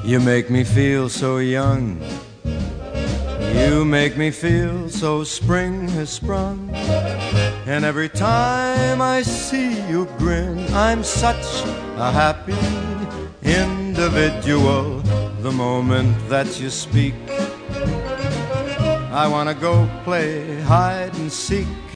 You make me feel so young. You make me feel so spring has sprung. And every time I see you grin, I'm such a happy individual. The moment that you speak, I wanna go play hide and seek